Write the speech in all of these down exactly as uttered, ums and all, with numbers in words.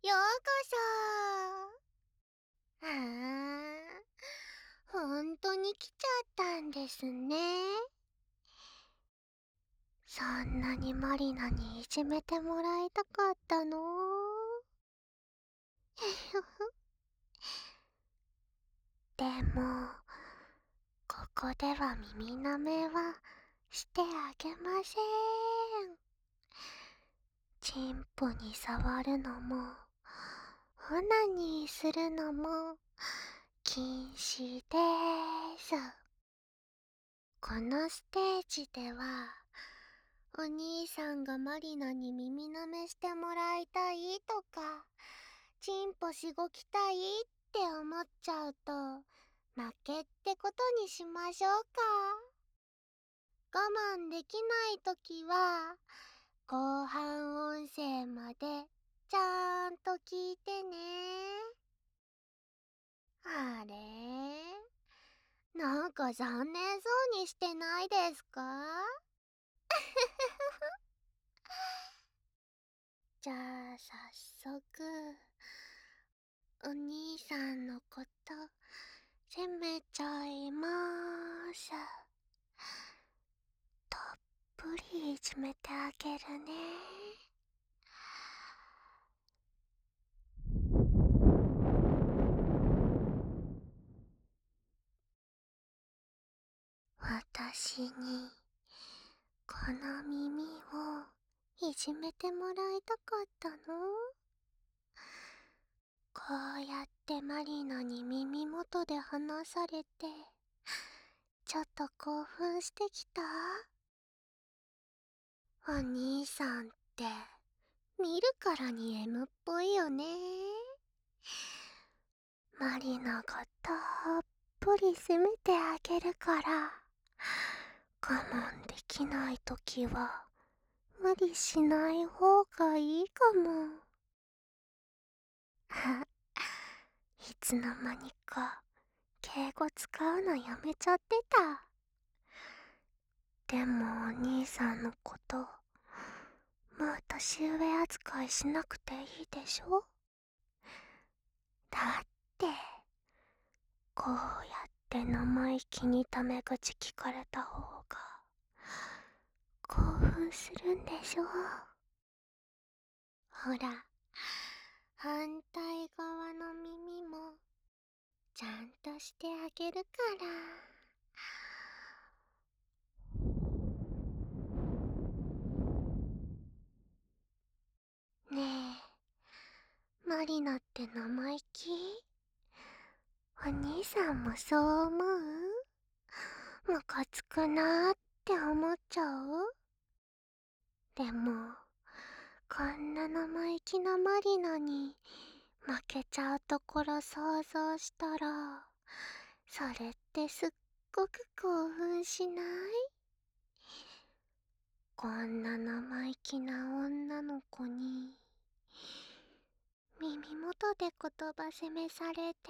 ようこそ。ああ、ほんとに来ちゃったんですね。そんなにマリナにいじめてもらいたかったの？でも、ここでは耳舐めはしてあげません。チンポに触るのも、オナニーするのも禁止です。このステージでは、お兄さんがマリナに耳舐めしてもらいたいとか、チンポしごきたいって思っちゃうと、負けってことにしましょうか。我慢できないときは、後半音声までちゃんと聞いてね。あれ？なんか残念そうにしてないですか？じゃあ早速、お兄さんのこと責めちゃいまーす。たっぷりいじめてあげるね。私にこの耳をいじめてもらいたかったの？こうやってマリナに耳元で話されて、ちょっと興奮してきた？お兄さんって見るからに エム っぽいよね。マリナがたっぷり責めてあげるから、我慢できないときは無理しない方がいいかも。あ、いつの間にか敬語使うのやめちゃってた。でもお兄さんのこと、もう年上扱いしなくていいでしょ？だって、こうやって生意気にタメ口聞かれた方が興奮するんでしょ？ほら、反対側の耳もちゃんとしてあげるから。ねえ、マリナって生意気？お兄さんもそう思う？ムカつくなーって思っちゃう？でも、こんな生意気なマリナに負けちゃうところ想像したら、それってすっごく興奮しない？こんな生意気な女の子に耳元で言葉責めされて、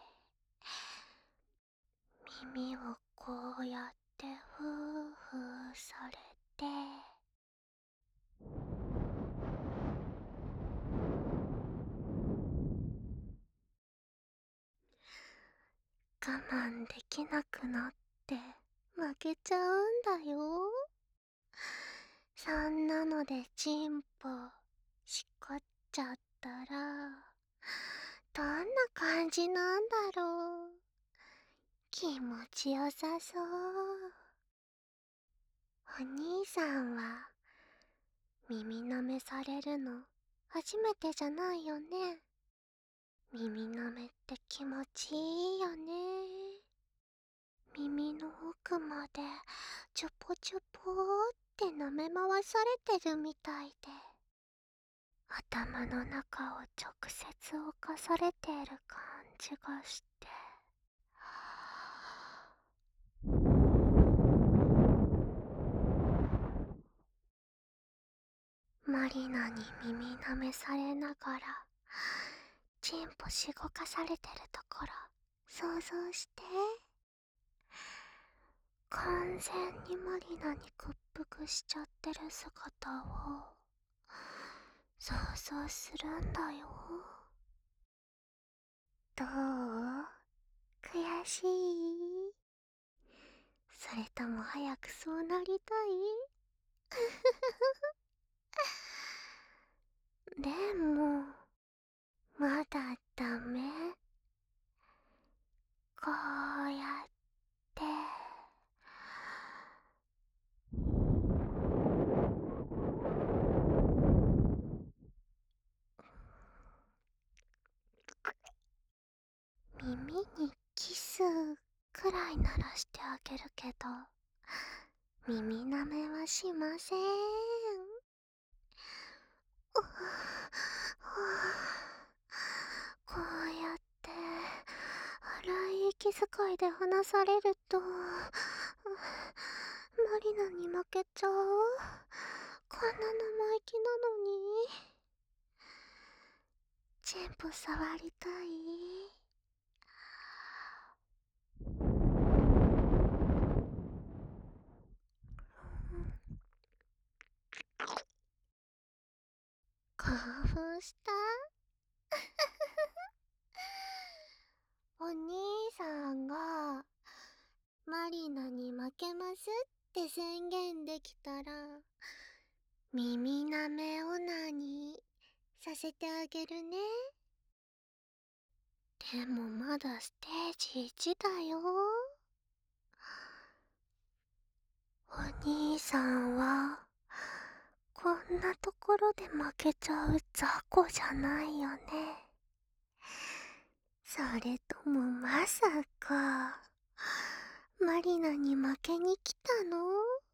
耳をこうやってフーフーされて、我慢できなくなって負けちゃうんだよ。そんなのでチンポしこっちゃったら、どんな感じなんだろう。気持ちよさそう。お兄さんは耳舐めされるの初めてじゃないよね。耳舐めって気持ちいいよね。耳の奥までちょぽちょぽーって舐め回されてるみたいで、頭の中を直接侵されてる感じがして、マリナに耳舐めされながらチンポしごかされてるところ想像して。完全にマリナに屈服しちゃってる姿を想像するんだよ。 どう？悔しい？それとも早くそうなりたい？でもまだダメ？こうやって耳にキスくらいならしてあげるけど、耳舐めはしません。うはこうやって荒い息遣いで話されるとマリナに負けちゃう。こんな生意気なのに全部触りたい？興奮した？お兄さんがマリナに負けますって宣言できたら耳舐めオナニーさせてあげるね。でもまだステージいちだよ。お兄さんはこんなところで負けちゃう雑魚じゃないよね。それともまさかマリナに負けに来たの？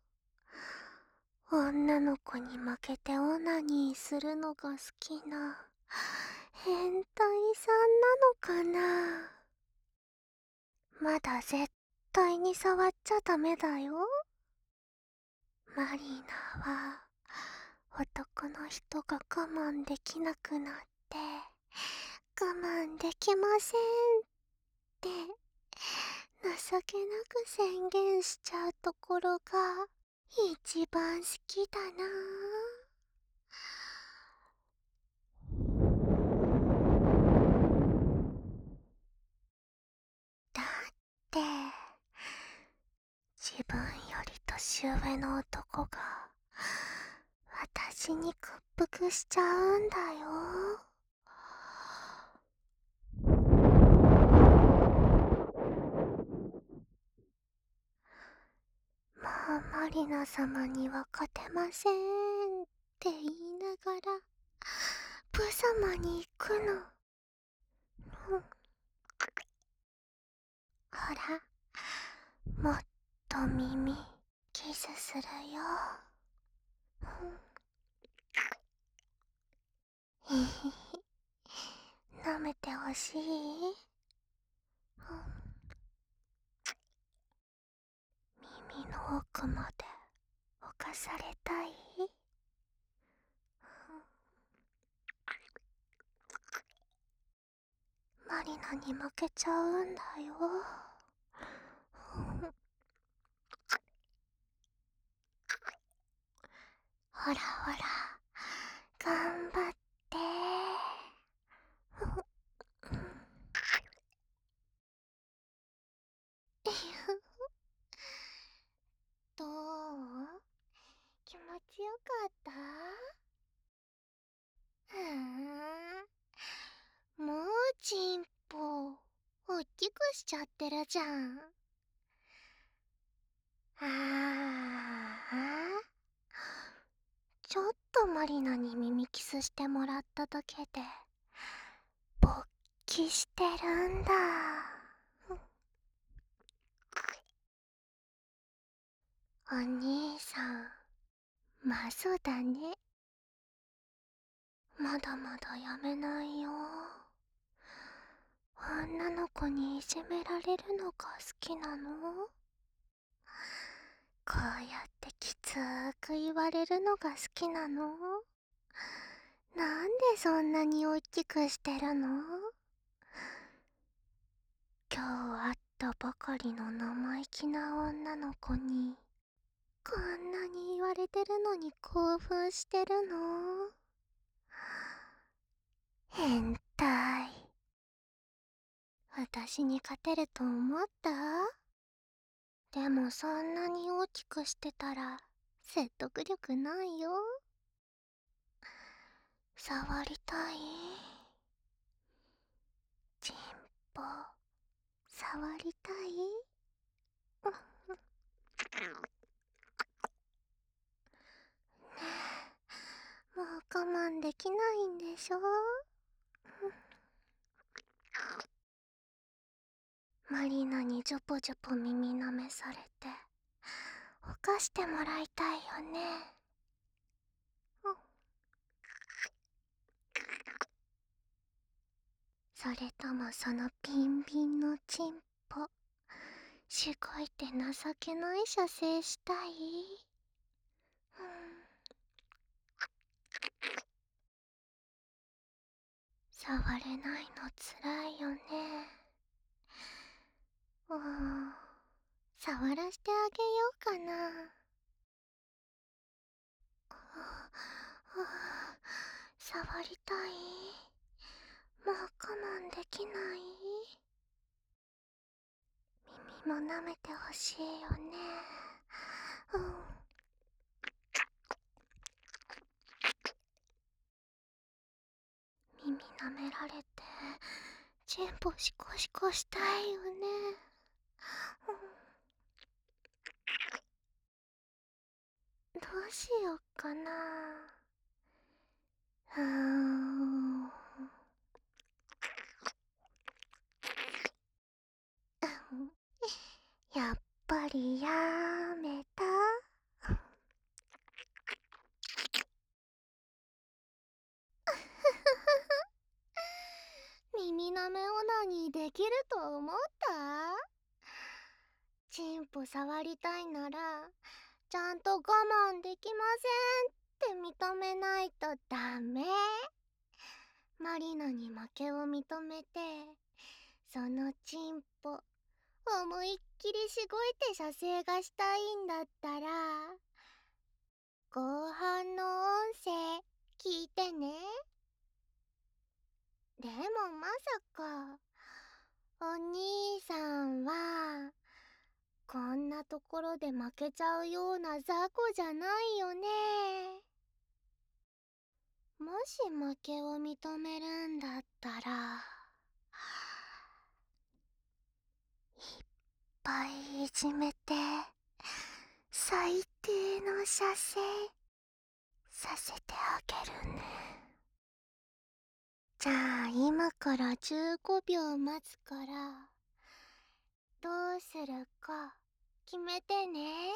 女の子に負けてオナニーするのが好きな変態さんなのかな？まだ絶対に触っちゃダメだよ。マリナは男の人が我慢できなくなって我慢できませんって情けなく宣言しちゃうところが一番好きだな。だって自分より年上の男が私に屈服しちゃうんだよ。もうマリナ様には勝てませんって言いながらプ様に行くの。うん、ほら、もっと耳キスするよ。うん、ひひひ、舐めてほしい？うん、耳の奥まで侵されたい？マリナに負けちゃうんだよ。ほらほら、頑張って。どう？気持ちよかった？はあ、もうチンポおっきくしちゃってるじゃん。ああ、ちょっとマリナに耳キスしてもらっただけで勃起してるんだ。お兄さん、マゾだね。まだまだやめないよ。女の子にいじめられるのが好きなの？こうやってきつーく言われるのが好きなの？なんでそんなに大きくしてるの？今日会ったばかりの生意気な女の子にこんなに言われてるのに興奮してるの？変態。 私に勝てると思った？でもそんなに大きくしてたら説得力ないよ。触りたい？チンポ触りたい？ねえ、もう我慢できないんでしょ？マリナにジョポジョポ耳舐めされて犯してもらいたいよね。うん、それともそのビンビンのチンポしごいて情けない射精したい？うん、触れないのつらいよね。うん、触らしてあげようかな。触りたい？もう我慢できない？耳も舐めてほしいよね。うん、耳舐められてチンポシコシコしたいよね。うん、どうしよっかな。うーんやっぱりやめた？耳舐めオナニーできると思った？チンポ触りたいならちゃんと我慢できませんって認めないとダメ。マリナに負けを認めてそのチンポ思いっきりしごいて射精がしたいんだったら後半の音声聞いてね。でもまさかお兄さんはこんなところで負けちゃうような雑魚じゃないよね。もし負けを認めるんだったらいっぱいいじめて最低の射精させてあげるね。じゃあ今からじゅうごびょう待つからどうするか決めてね。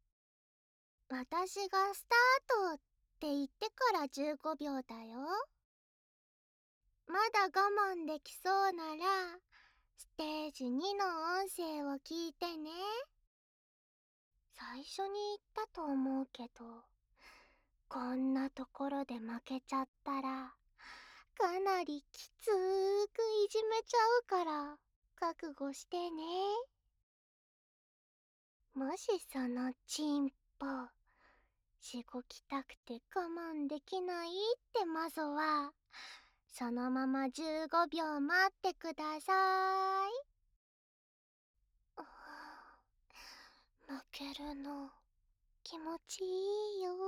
私がスタートって言ってからじゅうごびょうだよ。まだ我慢できそうならステージにの音声を聞いてね。最初に言ったと思うけどこんなところで負けちゃったらかなりきつーくいじめちゃうから覚悟してね。もしそのチンポしごきたくて我慢できないってまずはそのままじゅうごびょう待ってください。負けるの気持ちいいよ。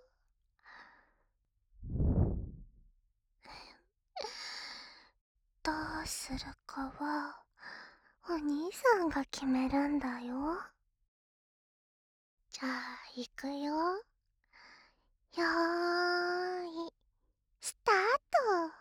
どうするかはお兄さんが決めるんだよ。じゃあ行くよ。よーいスタート。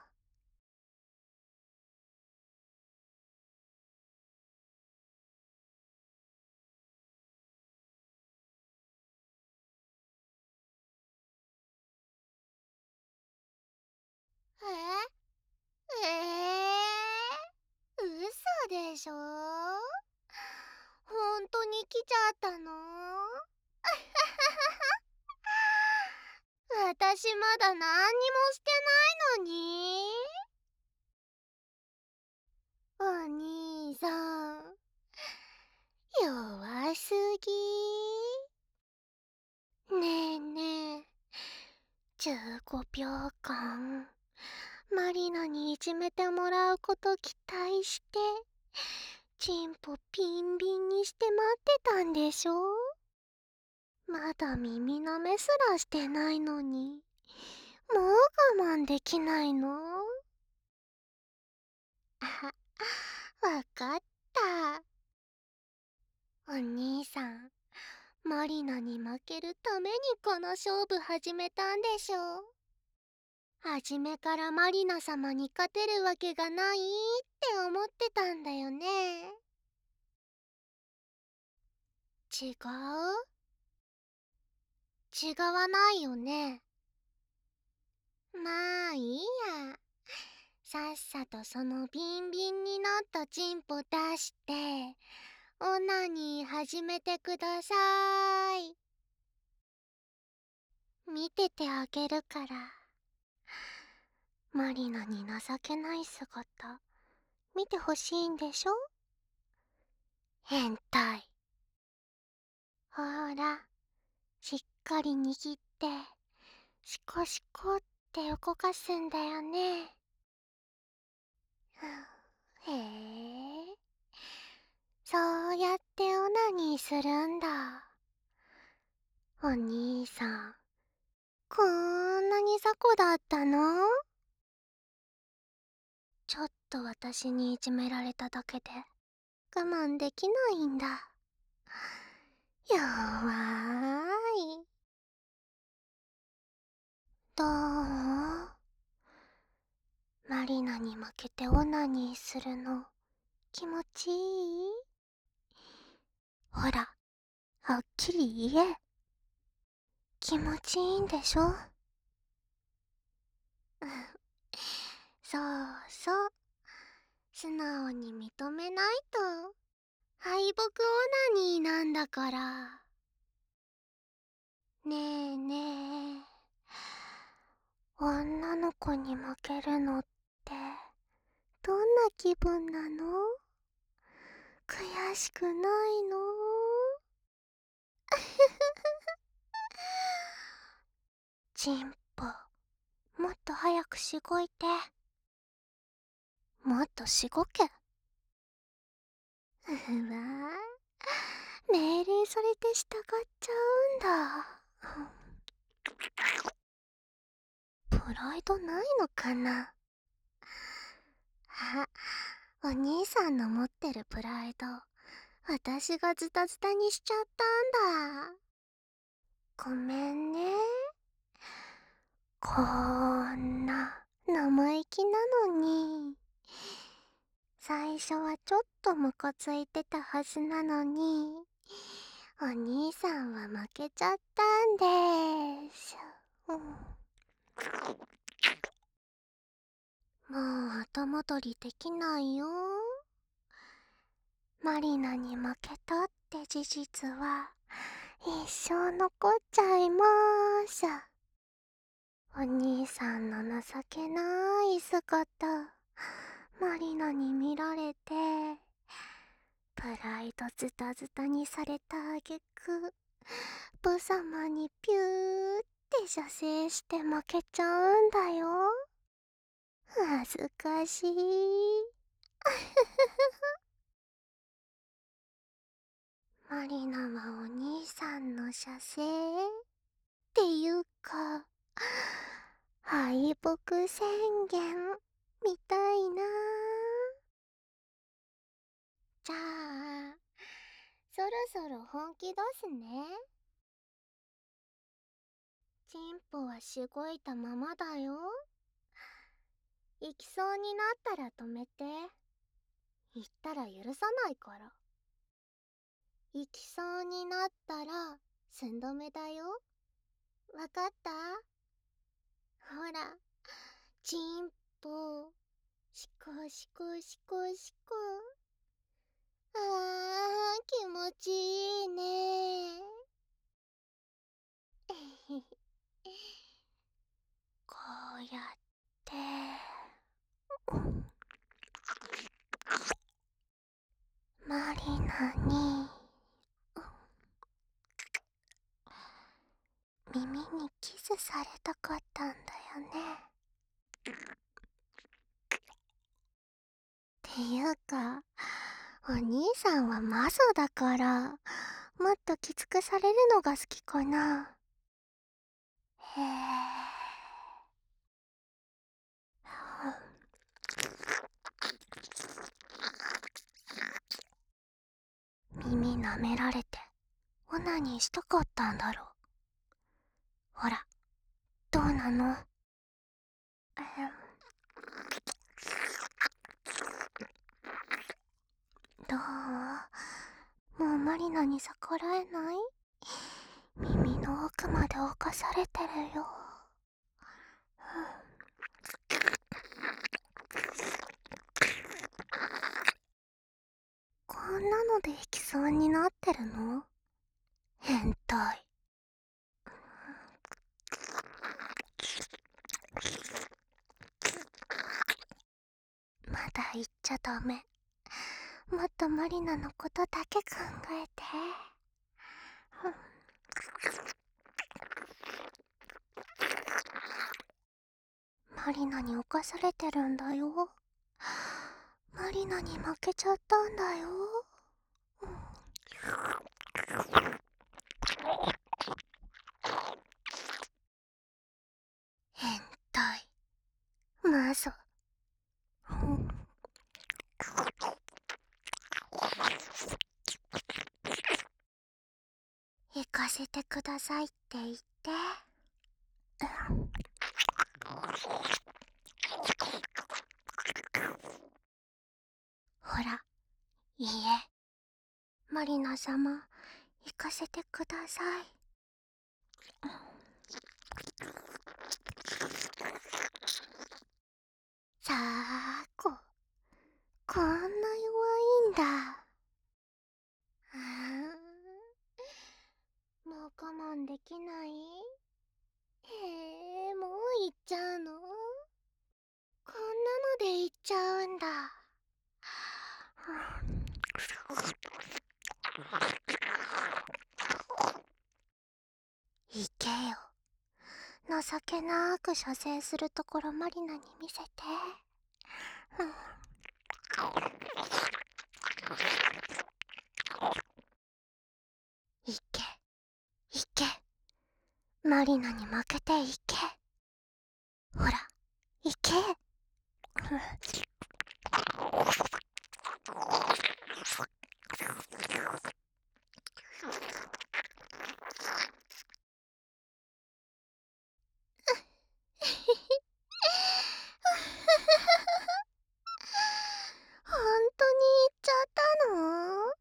ええー、嘘でしょ？本当に来ちゃったの？私まだ何にもしてないのに。お兄さん弱すぎ。ねえねえじゅうごびょうかんマリナにいじめてもらうこと期待してチンポピンビンにして待ってたんでしょ。まだ耳舐めすらしてないのに、もう我慢できないの？あ、わかった。お兄さん、マリナに負けるためにこの勝負始めたんでしょ。初めからマリナ様に勝てるわけがないって思ってたんだよね。違う？違わないよね。まあいいや。さっさとそのビンビンになったチンポ出して、オナニー始めてください。見ててあげるから。マリナに情けない姿、見てほしいんでしょ？変態。ほら、しっかり握って、シコシコって動かすんだよね。へえ、そうやってオナニーするんだ。お兄さん、こんなに雑魚だったの？ちょっと私にいじめられただけで我慢できないんだ。弱い。どう？マリナに負けてオナニーするの気持ちいい？ほら、はっきり言え。気持ちいいんでしょ？そうそう。素直に認めないと敗北オナニーなんだから。ねえねえ、女の子に負けるのってどんな気分なの？悔しくないの？チンポ、もっと早くしごいて。もっとしごけ。うわぁ、命令されて従っちゃうんだ。プライドないのかな？あ、お兄さんの持ってるプライド、私がズタズタにしちゃったんだ。ごめんね。こんな生意気なのに。最初はちょっとムカついてたはずなのに、お兄さんは負けちゃったんです。うん、もう後戻りできないよ。マリナに負けたって事実は一生残っちゃいます。お兄さんの情けない姿、マリナに見られて、プライドズタズタにされたあげく、ブ様にピューって射精して負けちゃうんだよ。恥ずかしい。マリナはお兄さんの射精っていうか、敗北宣言みたいな。じゃあ、そろそろ本気出すね。チンポはしごいたままだよ。行きそうになったら止めて。言ったら許さないから。行きそうになったら寸止めだよ。わかった？ほら、チンポ、シコシコシコシコ。あー、気持ちいいね。こうやって、マリナに耳にキスされたかったんだよね。っていうか、 お兄さんはマゾだから、もっときつくされるのが好きかな。へえ。耳舐められてオナニーしたかったんだろう。ほら、どうなの？どう？もうマリナに逆らえない？耳の奥まで侵されてるよ。こんなので行きそうになってるの？変態。まだ言っちゃダメ。もっとマリナのことだけ考えて。マリナに侵されてるんだよ。マリナに負けちゃったんだよ。変態。マゾ。行かせてくださいって言って。ほら、いいえ。マリナ様、行かせてください。さあこ、こんな弱いんだ。あー、もう我慢できない？へえ、もう行っちゃうの？こんなので行っちゃうんだ。行けよ。情けなく射精するところマリナに見せて。行け、行け。マリナに負けて行け。ほら、行け。本当に行っちゃったの？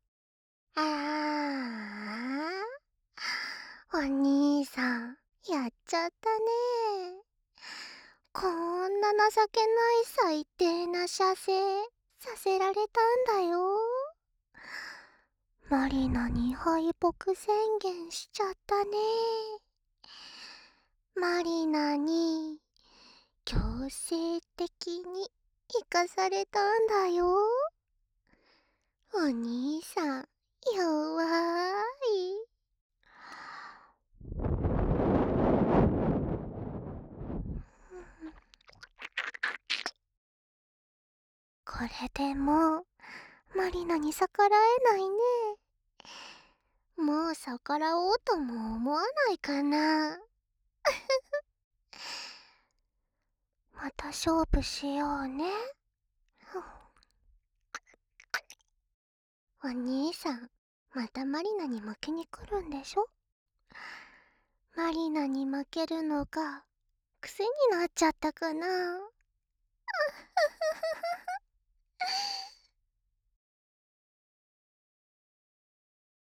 ああ、お兄さん、やっちゃったね。こんな情けない最低な射精させられたんだよ。マリナに敗北宣言しちゃったね。マリナに強制的に生かされたんだよ。お兄さん、弱い。これでもうマリナに逆らえないね。もう逆らおうとも思わないかな。また勝負しようね。お兄さん、またマリナに負けに来るんでしょ？マリナに負けるのが癖になっちゃったかな。